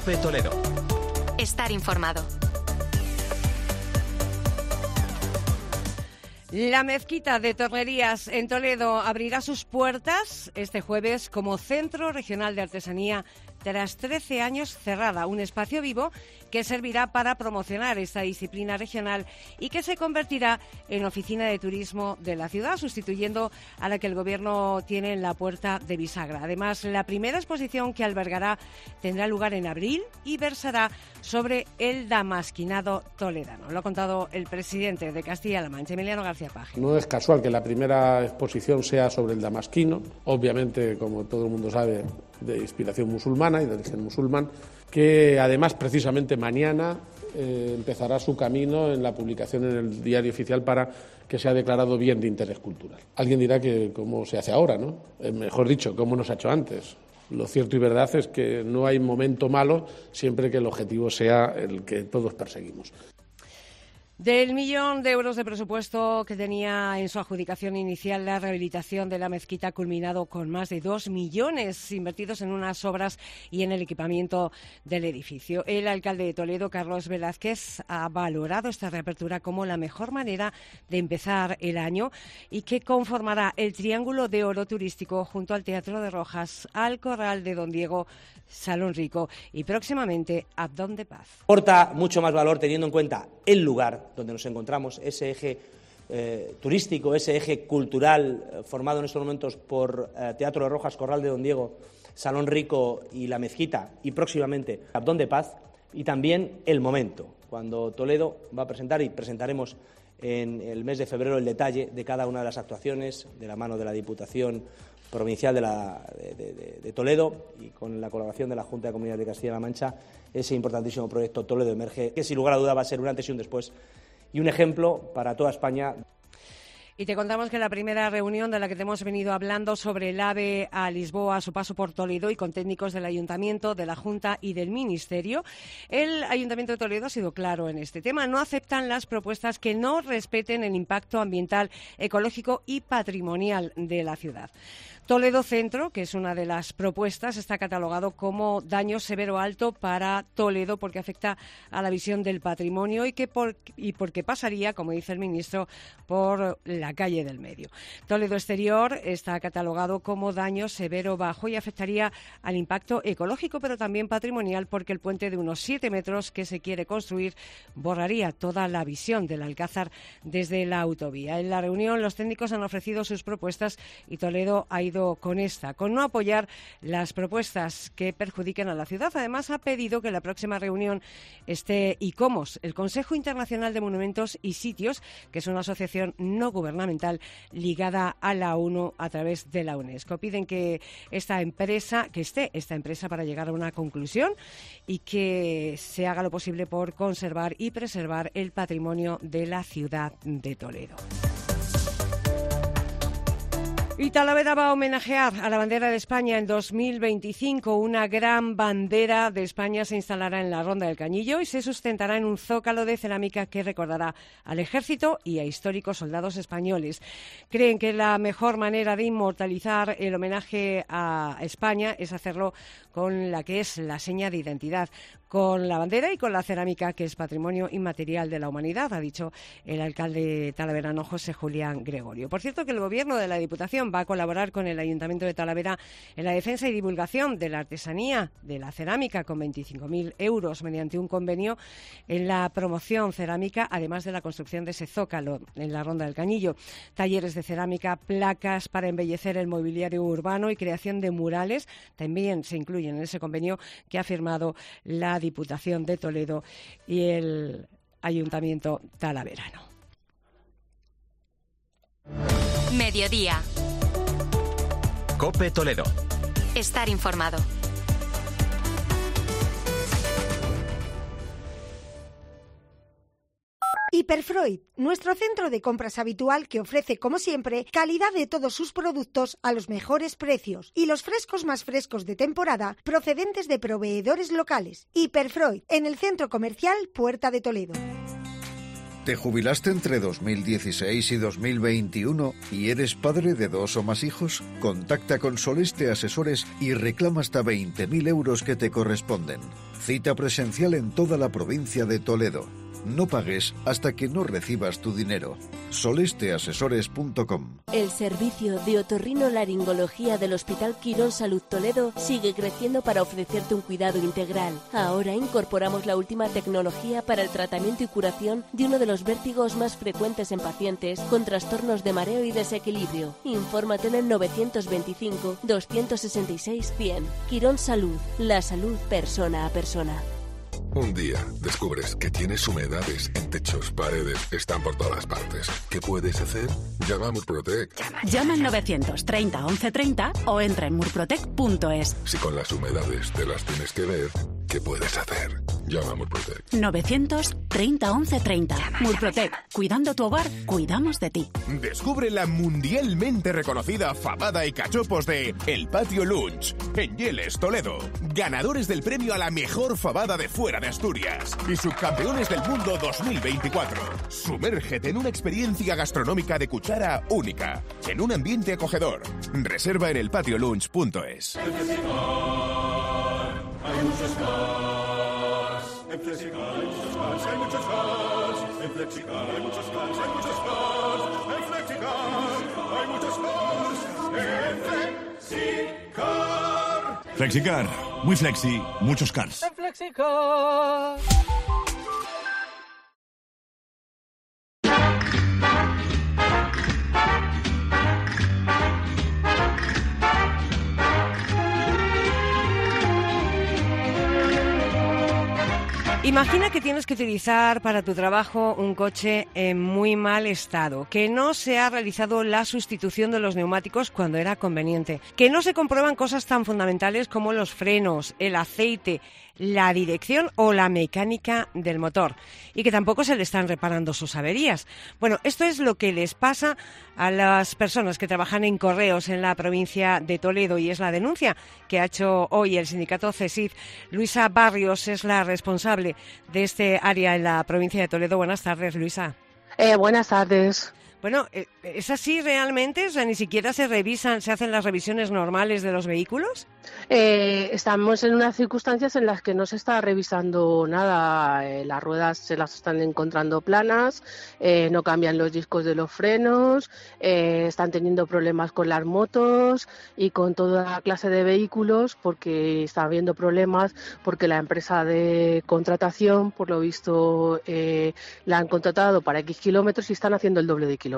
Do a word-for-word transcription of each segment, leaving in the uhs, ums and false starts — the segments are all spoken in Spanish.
COPE Toledo. Estar informado. La Mezquita de Tornerías en Toledo abrirá sus puertas este jueves como Centro Regional de Artesanía tras trece años cerrada, un espacio vivo que servirá para promocionar esta disciplina regional y que se convertirá en oficina de turismo de la ciudad, sustituyendo a la que el Gobierno tiene en la Puerta de Bisagra. Además, la primera exposición que albergará tendrá lugar en abril y versará sobre el damasquinado toledano. Lo ha contado el presidente de Castilla-La Mancha, Emiliano García Paje. No es casual que la primera exposición sea sobre el damasquino, obviamente, como todo el mundo sabe, de inspiración musulmana y de origen musulmán, que además precisamente mañana eh, empezará su camino en la publicación en el diario oficial para que sea declarado bien de interés cultural. Alguien dirá que cómo se hace ahora, ¿no? Eh, mejor dicho, cómo no se ha hecho antes. Lo cierto y verdad es que no hay momento malo siempre que el objetivo sea el que todos perseguimos. Del millón de euros de presupuesto que tenía en su adjudicación inicial la rehabilitación de la mezquita, ha culminado con más de dos millones invertidos en unas obras y en el equipamiento del edificio. El alcalde de Toledo, Carlos Velázquez, ha valorado esta reapertura como la mejor manera de empezar el año y que conformará el triángulo de oro turístico junto al Teatro de Rojas, al Corral de Don Diego, Salón Rico y próximamente Abdón de Paz. Aporta mucho más valor teniendo en cuenta el lugar donde nos encontramos, ese eje eh, turístico, ese eje cultural eh, formado en estos momentos por eh, Teatro de Rojas, Corral de Don Diego, Salón Rico y La Mezquita y próximamente Abdón de Paz, y también el momento, cuando Toledo va a presentar y presentaremos en el mes de febrero el detalle de cada una de las actuaciones de la mano de la Diputación Provincial de, la, de, de, de Toledo y con la colaboración de la Junta de Comunidades de Castilla-La Mancha, ese importantísimo proyecto Toledo Emerge, que sin lugar a duda va a ser un antes y un después y un ejemplo para toda España. Y te contamos que la primera reunión de la que te hemos venido hablando sobre el AVE a Lisboa, a su paso por Toledo y con técnicos del Ayuntamiento, de la Junta y del Ministerio, el Ayuntamiento de Toledo ha sido claro en este tema. No aceptan las propuestas que no respeten el impacto ambiental, ecológico y patrimonial de la ciudad. Toledo Centro, que es una de las propuestas, está catalogado como daño severo alto para Toledo porque afecta a la visión del patrimonio y que por, y porque pasaría, como dice el ministro, por la calle del medio. Toledo Exterior está catalogado como daño severo bajo y afectaría al impacto ecológico, pero también patrimonial, porque el puente de unos siete metros que se quiere construir borraría toda la visión del Alcázar desde la autovía. En la reunión los técnicos han ofrecido sus propuestas y Toledo ha ido con esta, con no apoyar las propuestas que perjudiquen a la ciudad. Además, ha pedido que en la próxima reunión esté ICOMOS, el Consejo Internacional de Monumentos y Sitios, que es una asociación no gubernamental ligada a la ONU a través de la UNESCO. Piden que esta empresa, que esté esta empresa para llegar a una conclusión y que se haga lo posible por conservar y preservar el patrimonio de la ciudad de Toledo. Y Talavera va a homenajear a la bandera de España en dos mil veinticinco. Una gran bandera de España se instalará en la Ronda del Cañillo y se sustentará en un zócalo de cerámica que recordará al ejército y a históricos soldados españoles. Creen que la mejor manera de inmortalizar el homenaje a España es hacerlo con la que es la seña de identidad, con la bandera y con la cerámica, que es patrimonio inmaterial de la humanidad, ha dicho el alcalde talaverano José Julián Gregorio. Por cierto, que el Gobierno de la Diputación va a colaborar con el Ayuntamiento de Talavera en la defensa y divulgación de la artesanía de la cerámica con veinticinco mil euros mediante un convenio en la promoción cerámica, además de la construcción de ese zócalo en la Ronda del Cañillo. Talleres de cerámica, placas para embellecer el mobiliario urbano y creación de murales también se incluyen en ese convenio que ha firmado la Diputación de Toledo y el Ayuntamiento talaverano. Mediodía. COPE Toledo. Estar informado. Hiperfreud, nuestro centro de compras habitual que ofrece, como siempre, calidad de todos sus productos a los mejores precios y los frescos más frescos de temporada procedentes de proveedores locales. Hiperfreud, en el centro comercial Puerta de Toledo. ¿Te jubilaste entre dos mil dieciséis y dos mil veintiuno y eres padre de dos o más hijos? Contacta con Soleste Asesores y reclama hasta veinte mil euros que te corresponden. Cita presencial en toda la provincia de Toledo. No pagues hasta que no recibas tu dinero. soleste asesores punto com. El servicio de otorrinolaringología del Hospital Quirón Salud Toledo sigue creciendo para ofrecerte un cuidado integral. Ahora incorporamos la última tecnología para el tratamiento y curación de uno de los vértigos más frecuentes en pacientes con trastornos de mareo y desequilibrio. Infórmate en el novecientos veinticinco, doscientos sesenta y seis, cien. Quirón Salud, la salud persona a persona. Un día descubres que tienes humedades en techos, paredes, están por todas partes. ¿Qué puedes hacer? Llama a Murprotec. Llama al novecientos treinta once treinta o entra en murprotec punto es. Si con las humedades te las tienes que ver, ¿qué puedes hacer? Llama a Murprotec. novecientos treinta once treinta. Murprotec. Cuidando tu hogar, cuidamos de ti. Descubre la mundialmente reconocida fabada y cachopos de El Patio Lunch en Yeles, Toledo. Ganadores del premio a la mejor fabada de fuera de Asturias y subcampeones del mundo dos mil veinticuatro. Sumérgete en una experiencia gastronómica de cuchara única, en un ambiente acogedor. Reserva en el patio lunch punto es. En Flexicar hay muchos cars, hay muchos cars. En Flexicar hay muchos cars, hay muchos cars. En Flexicar hay muchos cars. En Flexicar. Flexicar, muy flexi, muchos cars. En Flexicar. Imagina que tienes que utilizar para tu trabajo un coche en muy mal estado, que no se ha realizado la sustitución de los neumáticos cuando era conveniente, que no se comprueban cosas tan fundamentales como los frenos, el aceite, la dirección o la mecánica del motor, y que tampoco se le están reparando sus averías. Bueno, esto es lo que les pasa a las personas que trabajan en correos en la provincia de Toledo, y es la denuncia que ha hecho hoy el sindicato CESID. Luisa Barrios es la responsable de este área en la provincia de Toledo. Buenas tardes, Luisa. Eh, buenas tardes. Bueno, ¿es así realmente? O sea, ¿ni siquiera se revisan, se hacen las revisiones normales de los vehículos? Eh, estamos en unas circunstancias en las que no se está revisando nada. Eh, las ruedas se las están encontrando planas, eh, no cambian los discos de los frenos, eh, están teniendo problemas con las motos y con toda clase de vehículos, porque está habiendo problemas porque la empresa de contratación, por lo visto, eh, la han contratado para X kilómetros y están haciendo el doble de kilómetros.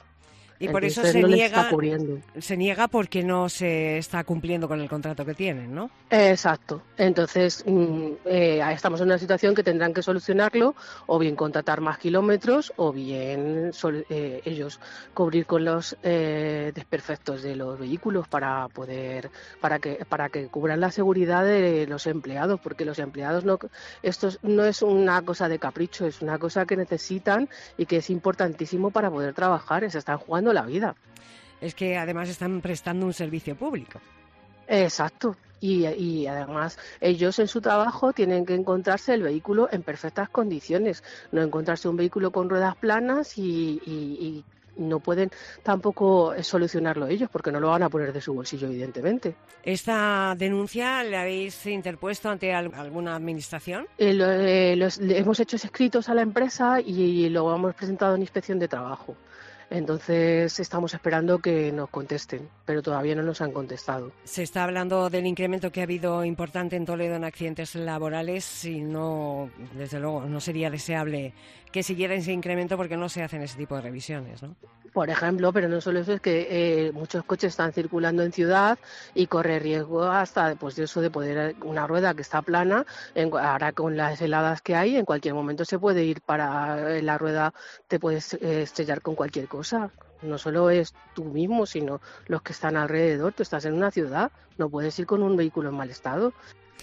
Y por Entonces, eso se no niega, cubriendo. se niega porque no se está cumpliendo con el contrato que tienen, ¿no? Exacto. Entonces, eh, estamos en una situación que tendrán que solucionarlo, o bien contratar más kilómetros, o bien sol, eh, ellos cubrir con los eh, desperfectos de los vehículos para poder, para que, para que cubran la seguridad de los empleados, porque los empleados no, esto no es una cosa de capricho, es una cosa que necesitan y que es importantísimo para poder trabajar. Se están jugando la vida. Es que además están prestando un servicio público. Exacto. Y, y además ellos en su trabajo tienen que encontrarse el vehículo en perfectas condiciones, no encontrarse un vehículo con ruedas planas y, y, y no pueden tampoco solucionarlo ellos porque no lo van a poner de su bolsillo, evidentemente. ¿Esta denuncia la habéis interpuesto ante alguna administración? Eh, lo, eh, los, hemos hecho escritos a la empresa y lo hemos presentado en inspección de trabajo. Entonces estamos esperando que nos contesten, pero todavía no nos han contestado. Se está hablando del incremento que ha habido importante en Toledo en accidentes laborales y no, desde luego, no sería deseable que siguiera ese incremento porque no se hacen ese tipo de revisiones, ¿no? Por ejemplo, pero no solo eso, es que eh, muchos coches están circulando en ciudad y corre riesgo hasta pues, de eso de poder, una rueda que está plana, en, ahora con las heladas que hay, en cualquier momento se puede ir para la rueda, te puedes eh, estrellar con cualquier cosa. No solo es tú mismo, sino los que están alrededor. Tú estás en una ciudad, no puedes ir con un vehículo en mal estado.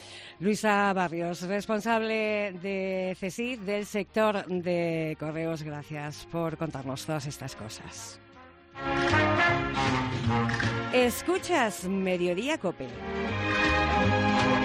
Luisa Barrios, responsable de CESID, del sector de correos, gracias por contarnos todas estas cosas. Escuchas Mediodía COPE.